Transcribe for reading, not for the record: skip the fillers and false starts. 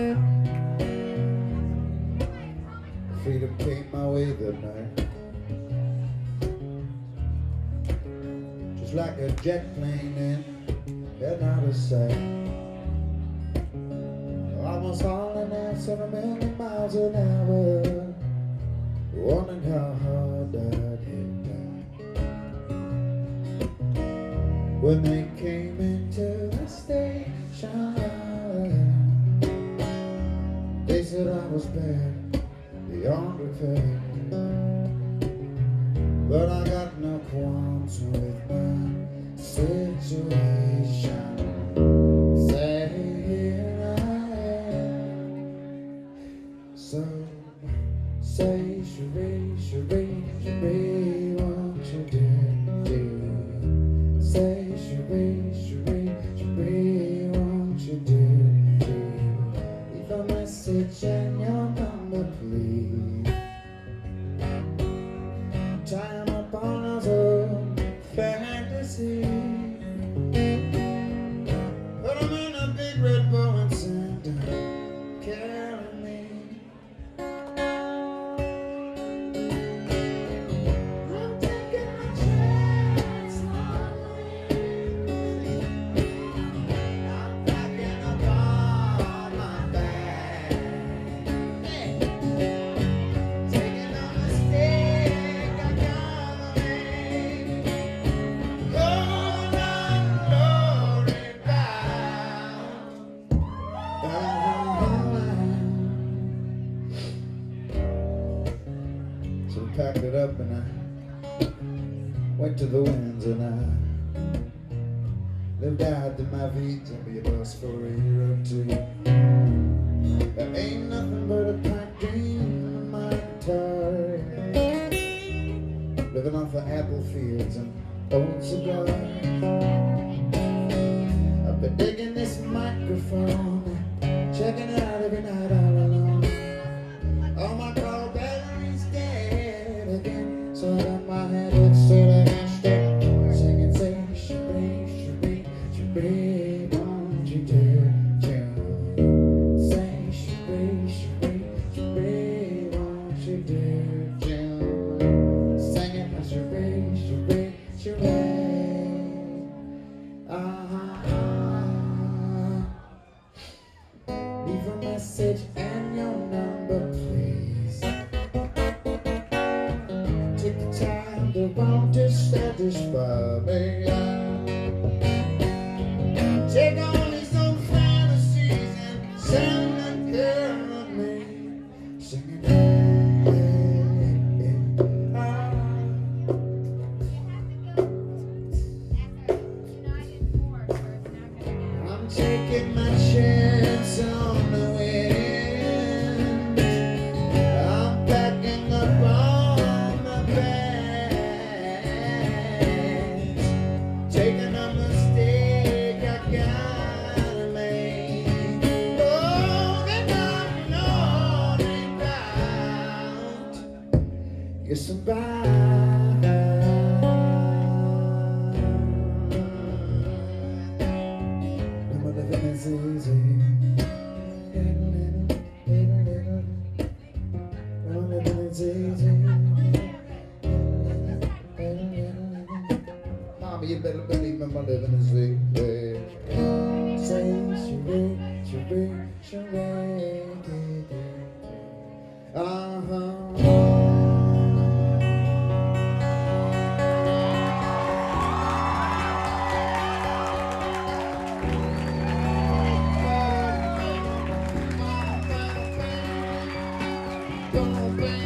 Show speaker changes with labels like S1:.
S1: Freedom came my way that night, just like a jet plane in and out of sight. Almost hauling at 7 million miles an hour, wondering how hard I'd hit that. When they came into the station, they said I was bad, beyond repair. But I got no qualms with my situation. Say here I am. So say, Cherie, Cherie, Cherie, won't you do? Say, Cherie, Cherie, Cherie, won't you do? Leave a message and your number, please. Tie 'em up on us own fantasy. Put 'em in a big red bow and send 'em, carry me. I'm taking my chance on I'm packing up all my bags, taking a mistake I gotta make. Going on glory bound. So we packed it up and I went to the winds and I lived out in my feet to be a bus for a year or two. There ain't nothing but a pipe dream and my guitar, living off the apple fields and old cigars. I've been digging this microphone, checking it out every night all alone. All my call batteries dead again, so I got my head up straight against it, singing, say, Cherie, Cherie, Cherie, won't you do? Say, Cherie, Cherie, Cherie, won't you do? Singing, Cherie, Cherie, Cherie. Leave a message and your number, please. Take the time to want to satisfy me. Take only some fantasies and send them carry me. Singing, I'm taking my chance on the wind. I'm packing up all my bags, taking a mistake I gotta make. Going on and out. Yes, I'm bound. No more living is easy. No more living is easy. Mama, you better believe me, my living is easy. Say, Cherie, Cherie, Cherie. Come on, baby.